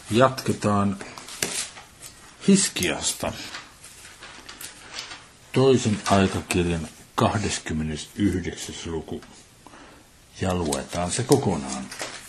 Jatketaan Hiskiasta. Toisen aikakirjan 29. luku. Ja luetaan se kokonaan.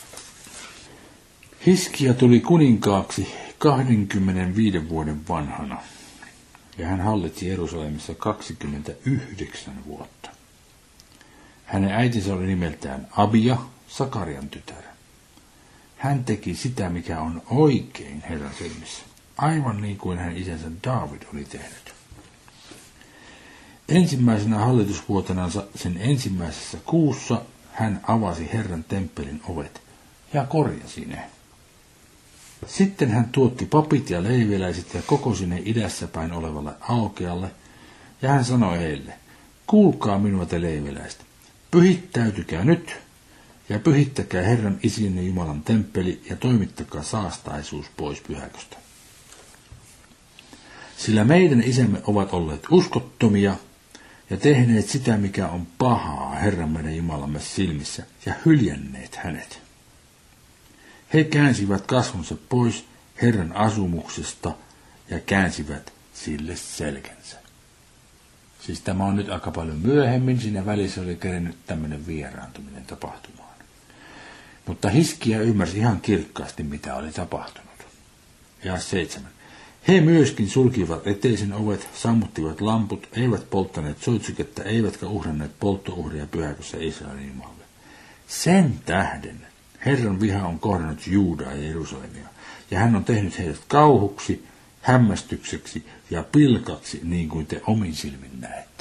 Hiskia tuli kuninkaaksi 25 vuoden vanhana, ja hän hallitsi Jerusalemissa 29 vuotta. Hänen äitinsä oli nimeltään Abia, Sakarian tytär. Hän teki sitä, mikä on oikein Herran silmissä, aivan niin kuin hänen isänsä Daavid oli tehnyt. Ensimmäisenä hallitusvuotenansa sen ensimmäisessä kuussa hän avasi Herran temppelin ovet ja korjasi ne. Sitten hän tuotti papit ja leiviläiset ja kokosi ne idässä päin olevalle aukealle, ja hän sanoi heille, kuulkaa minua te leiviläiset, pyhittäytykää nyt, ja pyhittäkää Herran isienne Jumalan temppeli, ja toimittakaa saastaisuus pois pyhäköstä. Sillä meidän isämme ovat olleet uskottomia, ja tehneet sitä, mikä on pahaa Herran meidän Jumalamme silmissä, ja hyljänneet hänet. He käänsivät kasvonsa pois Herran asumuksesta ja käänsivät sille selkänsä. Siis tämä on nyt aika paljon myöhemmin, siinä välissä oli kerennyt tämmöinen vieraantuminen tapahtumaan. Mutta Hiskia ymmärsi ihan kirkkaasti, mitä oli tapahtunut. Ja 7. He myöskin sulkivat eteisen ovet, sammuttivat lamput, eivät polttaneet soitsykettä, eivätkä uhranneet polttouhria pyhäkössä Israelin Jumalalle. Sen tähden Herran viha on kohdannut Juudaa ja Jerusalemia, ja hän on tehnyt heidät kauhuksi, hämmästykseksi ja pilkaksi, niin kuin te omin silmin näette.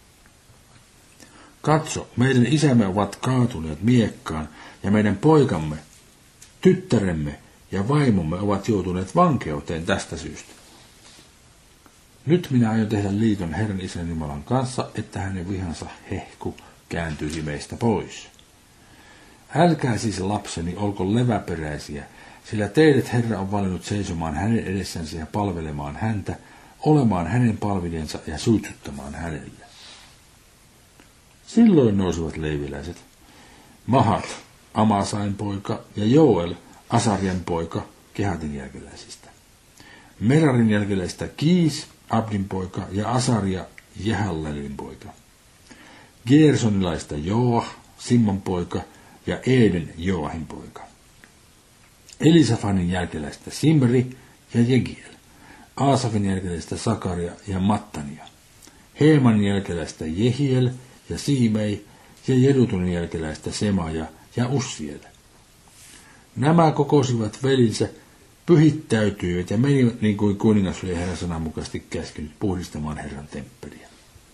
Katso, meidän isämme ovat kaatuneet miekkaan, ja meidän poikamme, tyttäremme ja vaimomme ovat joutuneet vankeuteen tästä syystä. Nyt minä aion tehdä liiton Herran Isän Jumalan kanssa, että hänen vihansa hehku kääntyisi meistä pois. Älkää siis lapseni olko leväperäisiä, sillä teidät Herra on valinnut seisomaan hänen edessänsä ja palvelemaan häntä, olemaan hänen palvelijansa ja suitsuttamaan hänelle. Silloin nousivat leiviläiset, Mahat, Amasain poika, ja Joel, Asarian poika, Kehatin jälkeläisistä. Merarin jälkeläisistä Kiis, Abdin poika, ja Asaria, Jehallelin poika. Gersonilaista Joah, Simman poika, ja Eden Joahin poika. Elisafanin jälkeläistä Simri ja Jegiel. Aasafin jälkeläistä Sakaria ja Mattania. Heeman jälkeläistä Jehiel ja Siimei ja Jedutunin jälkeläistä Semaja ja Ussiel. Nämä kokosivat velinsä, pyhittäytyivät ja menivät niin kuin kuningas oli Herran sananmukaisesti käskenyt puhdistamaan Herran temppeliä.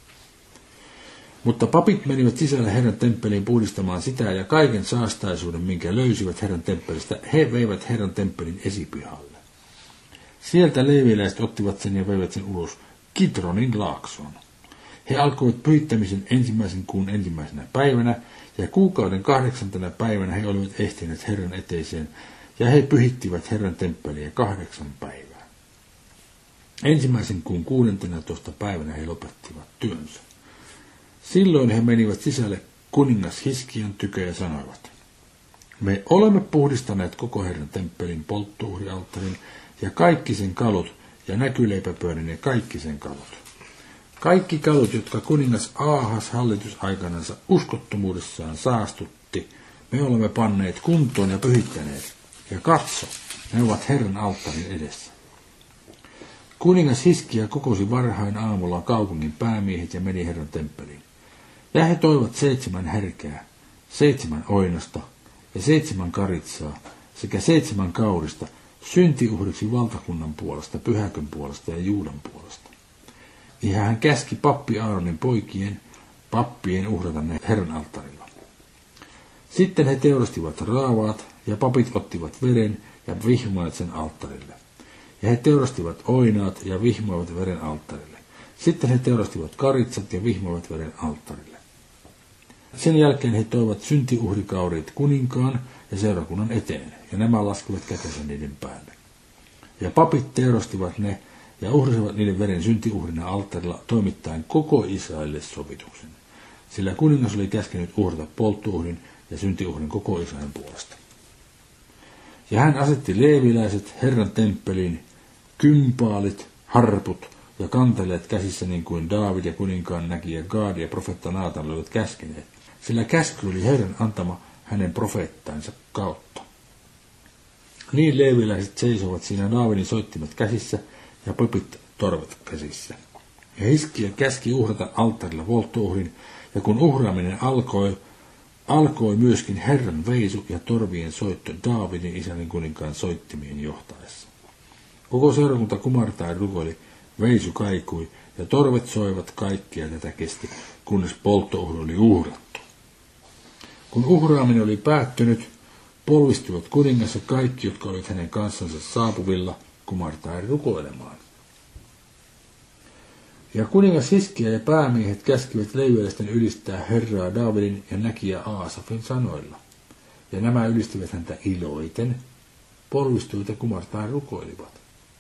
Mutta papit menivät sisällä Herran temppeliin puhdistamaan sitä ja kaiken saastaisuuden, minkä löysivät Herran temppelistä, he veivät Herran temppelin esipihalle. Sieltä leeviläiset ottivat sen ja veivät sen ulos Kidronin laaksoon. He alkoivat pyhittämisen ensimmäisen kuun ensimmäisenä päivänä, ja kuukauden 8. päivänä he olivat ehtineet Herran eteiseen, ja he pyhittivät Herran temppeliä 8 päivää. Ensimmäisen kuun 16. päivänä he lopettivat työnsä. Silloin he menivät sisälle kuningas Hiskian tykö ja sanoivat, me olemme puhdistaneet koko Herran temppelin polttouhrialttarin ja kaikki sen kalut ja näkyleipäpöydän ja kaikki sen kalut. Kaikki kalut, jotka kuningas Aahas hallitusaikanansa uskottomuudessaan saastutti, me olemme panneet kuntoon ja pyhittäneet. Ja katso, ne ovat Herran alttarin edessä. Kuningas Hiskia kokosi varhain aamulla kaupungin päämiehet ja meni Herran temppeliin. Ja he toivat 7 härkää, 7 oinasta ja 7 karitsaa sekä 7 kaurista syntiuhriksi valtakunnan puolesta, pyhäkön puolesta ja Juudan puolesta. Ja hän käski pappi Aaronin pappien uhrata ne Herran alttarilla. Sitten he teurastivat raavaat ja papit ottivat veren ja vihmoivat sen alttarille. Ja he teurastivat oinaat ja vihmoivat veren alttarille. Sitten he teurastivat karitsat ja vihmoivat veren alttarille. Sen jälkeen he toivat syntiuhrikaurit kuninkaan ja seurakunnan eteen, ja nämä laskivat kätensä niiden päälle. Ja papit teurastivat ne ja uhrasivat niiden veren syntiuhrina alttarilla toimittaen koko Israelille sovituksen, sillä kuningas oli käskenyt uhrata polttouhrin ja syntiuhrin koko Israelin puolesta. Ja hän asetti leeviläiset Herran temppeliin, kympaalit, harput ja kanteleet käsissä niin kuin Daavid ja kuninkaan näki ja Gaad ja profeetta Naatan olivat käskeneet, sillä käsky oli Herran antama hänen profeettainsa kautta. Niin leeviläiset seisovat siinä Daavidin soittimet käsissä ja papit torvet käsissä. Ja Hiskia käski uhrata alttarilla polttouhrin, ja kun uhraaminen alkoi myöskin Herran veisu ja torvien soitto Daavidin Israelin kuninkaan soittimien johtaessa. Koko seurakunta kumartaa ja rukoili, veisu kaikui, ja torvet soivat kaikkia tätä kesti, kunnes polttouhri oli uhrattu. Kun uhraaminen oli päättynyt, polvistuivat kuningas ja kaikki, jotka olivat hänen kanssansa saapuvilla, kumartaen rukoilemaan. Ja kuningas Hiskia ja päämiehet käskivät leviläisten ylistää Herraa Daavidin ja näkijä Aasafin sanoilla. Ja nämä ylistivät häntä iloiten, polvistuivat ja kumartaen rukoilivat.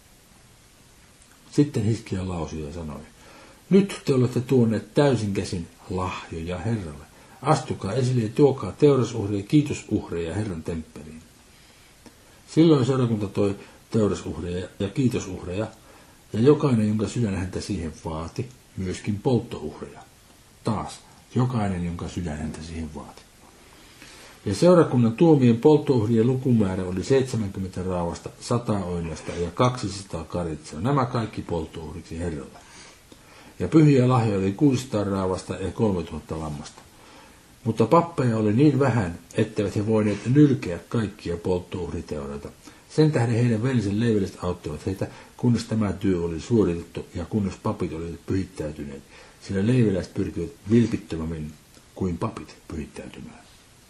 Sitten Hiskia lausui ja sanoi, nyt te olette tuoneet täysin käsin lahjoja Herralle. Astukaa esille ja tuokaa teurasuhreja ja kiitosuhreja Herran temppeliin. Silloin seurakunta toi teurasuhreja ja kiitosuhreja, ja jokainen, jonka sydän häntä siihen vaati, myöskin polttouhreja. Taas, jokainen, jonka sydän häntä siihen vaati. Ja seurakunnan tuomien polttouhrien lukumäärä oli 70 raavasta, 100 oinasta ja 200 karitsaa. Nämä kaikki polttouhriksi Herralle. Ja pyhiä lahjoja oli 600 raavasta ja 3000 lammasta. Mutta pappeja oli niin vähän, etteivät he voineet nylkeä kaikkia polttouhriteoreita. Sen tähden heidän velisen leeviläiset auttoivat heitä, kunnes tämä työ oli suoritettu ja kunnes papit olivat pyhittäytyneet, sillä leeviläiset pyrkivät vilpittömämmin kuin papit pyhittäytymään.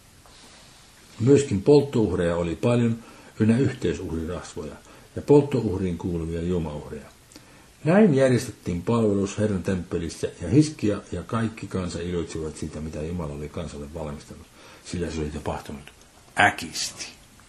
Myöskin polttouhreja oli paljon, ynnä yhteisuhrirasvoja ja polttouhriin kuuluvia juomauhreja. Näin järjestettiin palvelus Herran temppelissä, ja Hiskia ja kaikki kansa iloitsivat siitä, mitä Jumala oli kansalle valmistanut, sillä se oli tapahtunut äkisti.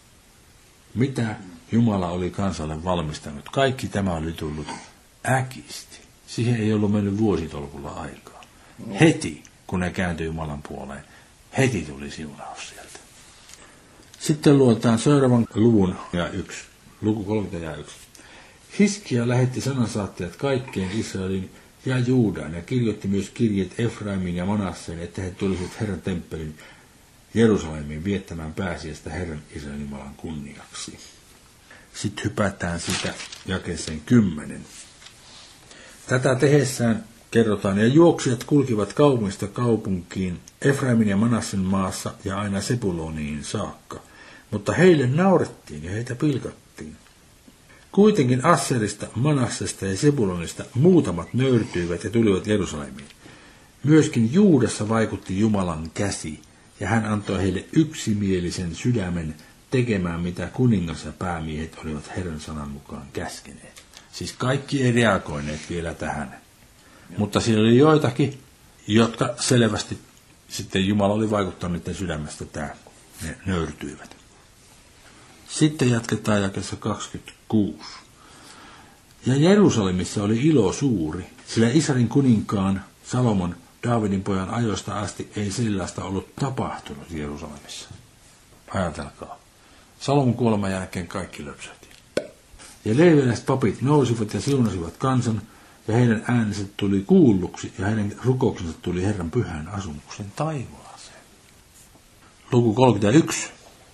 Mitä Jumala oli kansalle valmistanut? Kaikki tämä oli tullut äkisti. Siihen ei ollut mennyt vuositolkulla aikaa. Heti, kun ne kääntyi Jumalan puoleen, heti tuli siunaus sieltä. Sitten luetaan seuraavan luvun ja 1. Luku 31. Hiskia lähetti sanansaattajat kaikkeen Israelin ja Juudaan ja kirjoitti myös kirjeet Efraimin ja Manasseen, että he tulisivat Herran temppelin Jerusalemiin viettämään pääsiäistä Herran Israelin Jumalan kunniaksi. Sitten hypätään sitä jakeeseen 10. Tätä tehessään kerrotaan, ja juoksijat kulkivat kaupungista kaupunkiin Efraimin ja Manassen maassa ja aina Sebuloniin saakka, mutta heille naurettiin ja heitä pilkattiin. Kuitenkin Asserista, Manassesta ja Sebulonista muutamat nöyrtyivät ja tulivat Jerusalemiin. Myöskin Juudassa vaikutti Jumalan käsi, ja hän antoi heille yksimielisen sydämen tekemään, mitä kuningas ja päämiehet olivat Herran sanan mukaan käskeneet. Siis kaikki ei reagoineet vielä tähän. Mutta siellä oli joitakin, jotka selvästi sitten Jumala oli vaikuttanut niiden sydämestä tähän. Ne nöyrtyivät. Sitten jatketaan jakeessa 26. Ja Jerusalemissa oli ilo suuri, sillä Israelin kuninkaan Salomon Daavidin pojan ajoista asti ei sellaista ollut tapahtunut Jerusalemissa. Ajatelkaa. Salomon kuoleman jälkeen kaikki löpsähti. Ja leeviläiset papit nousivat ja siunasivat kansan, ja heidän äänensä tuli kuulluksi, ja heidän rukouksensa tuli Herran pyhän asumuksen taivaaseen. Luku 31.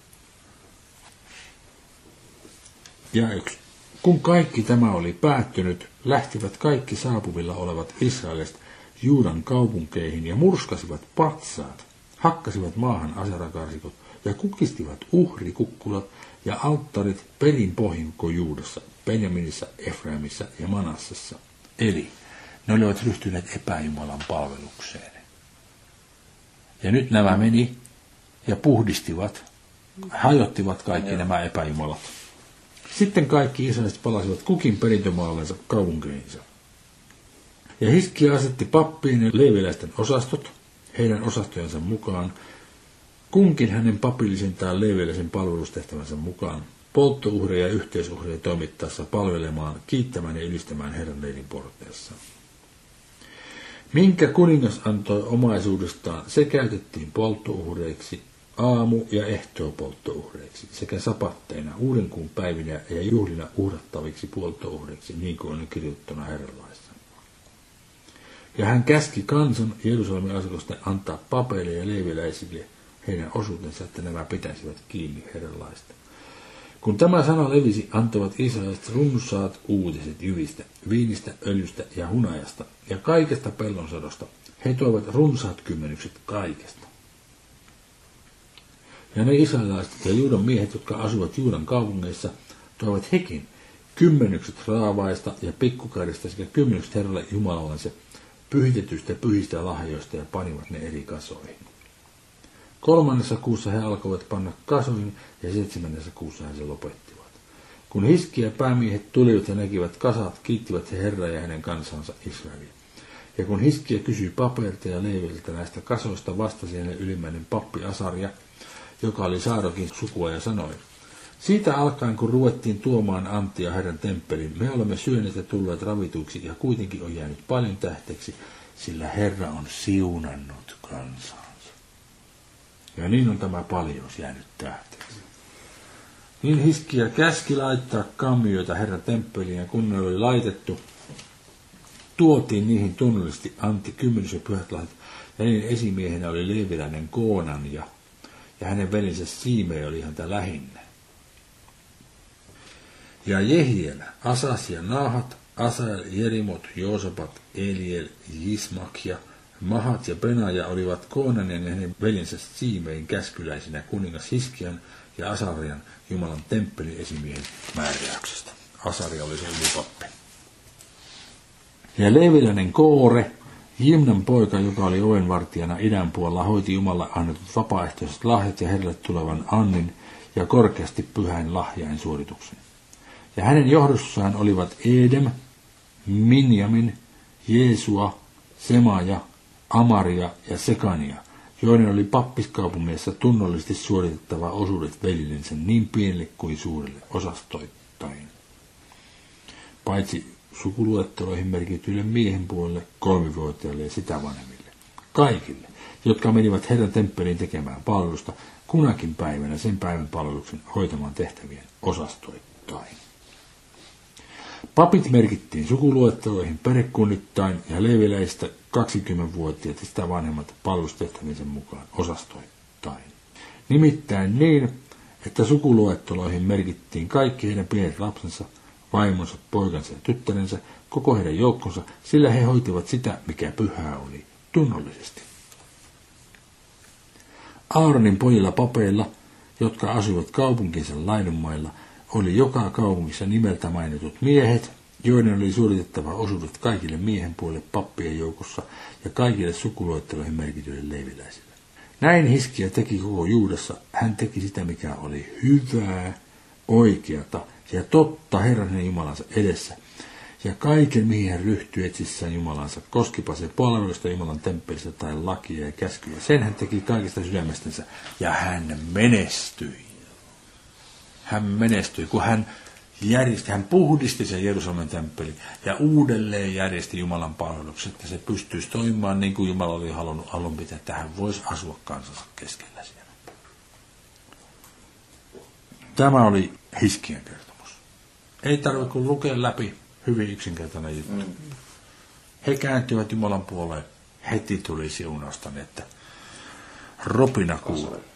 Ja 1. Kun kaikki tämä oli päättynyt, lähtivät kaikki saapuvilla olevat israelilaiset Juudan kaupunkeihin ja murskasivat patsaat, hakkasivat maahan aserakarsikot ja kukistivat uhrikukkulat ja alttarit perin pohjin kuin Juudassa, Benjaminissa, Efraimissa ja Manassessa. Eli ne olivat ryhtyneet epäjumalan palvelukseen. Ja nyt nämä meni ja puhdistivat, hajottivat kaikki nämä epäjumalat. Sitten kaikki israelilaiset palasivat kukin perintömaallensa kaupunkeihinsa. Ja Hiskia asetti pappien ja leeviläisten osastot, heidän osastojensa mukaan, kunkin hänen papillisen tai leeviläisen palvelustehtävänsä mukaan, polttouhreja ja yhteisuhreja toimittaessa palvelemaan, kiittämään ja ylistämään Herran leirin porteissa. Minkä kuningas antoi omaisuudestaan, se käytettiin polttouhreiksi, aamu- ja ehtoopolttouhreiksi sekä sapatteina, uuden kuun päivinä ja juhlina uhrattaviksi polttouhreiksi, niin kuin on kirjoittuna Herran laissa. Ja hän käski kansan Jerusalemin asukasta antaa papeille ja leeviläisille heidän osuutensa, että nämä pitäisivät kiinni Herran laista. Kun tämä sana levisi, antoivat israelilaiset runsaat uutiset jyvistä, viinistä, öljystä ja hunajasta ja kaikesta pellonsadosta. He toivat runsaat kymmenykset kaikesta. Ja ne israelilaiset ja Juudan miehet, jotka asuvat Juudan kaupungeissa, toivat hekin kymmenykset raavaista ja pikkukarista sekä kymmenykset Herralle Jumalallansa pyhitetystä pyhistä lahjoista ja panivat ne eri kasoihin. 3. kuussa he alkoivat panna kasoihin ja 7. kuussa he se lopettivat. Kun Hiskia päämiehet tulivat ja näkivät kasat, kiittivät he Herraa ja hänen kansansa Israelia. Ja kun Hiskia kysyi papeilta ja Leeviltä näistä kasoista, vastasi hänen ylimmäinen pappi Asaria, joka oli Saadokin sukua, ja sanoi: siitä alkaen, kun ruvettiin tuomaan antia Herran temppeliin, me olemme syöneet ja tulleet ravituiksi, ja kuitenkin on jäänyt paljon tähteeksi, sillä Herra on siunannut kansansa. Ja niin on tämä paljous jäänyt tähteeksi. Niin Hiskia käski laittaa kammioita Herran temppeliin, ja kun ne oli laitettu, tuotiin niihin tunnollisesti antti, kymmenys ja pyhät lahjat, ja niin esimiehenä oli leeviläinen Koonan, ja hänen velinsä Siimei oli häntä lähinnä. Ja Jehiel, Asas ja Naahat, Asael, Jerimot, Joosapat, Eliel, Jismak ja Mahat ja Benaja olivat Koonanen ja hänen veljensä Siimein käskyläisinä kuningas Hiskian ja Asarian Jumalan temppelin esimiehen määräyksestä. Asaria oli se ylipappi. Ja leeviläinen Koore, Jimnan poika, joka oli ovenvartijana idän puolella, hoiti Jumalalle annetut vapaaehtoiset lahjat ja Herralle tulevan annin ja korkeasti pyhäin lahjain suorituksen. Ja hänen johdossaan olivat Edem, Minjamin, Jeesua, Semaja, Amaria ja Sekania, joiden oli pappiskaupungeissa tunnollisesti suoritettava osuudet veljensä niin pienelle kuin suurelle osastoittain. Paitsi sukuluetteloihin merkityille miehen puolelle, 3-vuotiaille ja sitä vanhemmille. Kaikille, jotka menivät Herran temppeliin tekemään palvelusta, kunakin päivänä sen päivän palveluksen hoitamaan tehtävien osastoittain. Papit merkittiin sukuluetteloihin perhekunnittain ja leeviläistä 20-vuotiaat ja sitä vanhemmat palvelustehtäviensä mukaan osastoittain. Nimittäin niin, että sukuluetteloihin merkittiin kaikki heidän pienet lapsensa, vaimonsa, poikansa ja tyttärensä, koko heidän joukkonsa, sillä he hoitivat sitä, mikä pyhää oli, tunnollisesti. Aaronin pojilla papeilla, jotka asuivat kaupunkinsa laidunmailla, oli joka kaupungissa nimeltä mainitut miehet, joiden oli suoritettava osuudet kaikille miehen puolelle pappien joukossa ja kaikille sukuluetteloihin merkityille leeviläisille. Näin Hiskia teki koko Juudassa. Hän teki sitä, mikä oli hyvää, oikeata ja totta Herran ja Jumalansa edessä. Ja kaiken, mihin hän ryhtyi etsissään Jumalansa, koskipa se palvelusta Jumalan temppelissä tai lakia ja käskyjä. Sen hän teki kaikista sydämestänsä ja hän menestyi. Hän menestyi, kun hän puhdisti sen Jerusalemin temppelin ja uudelleen järjesti Jumalan palvelukset, että se pystyisi toimimaan niin kuin Jumala oli halunnut alun pitää, että hän voisi asua kansansa keskellä siellä. Tämä oli Hiskian kertomus. Ei tarvitse kuin lukea läpi, hyvin yksinkertainen juttu. He kääntyivät Jumalan puoleen, heti tuli siunausta, että ropina kuului.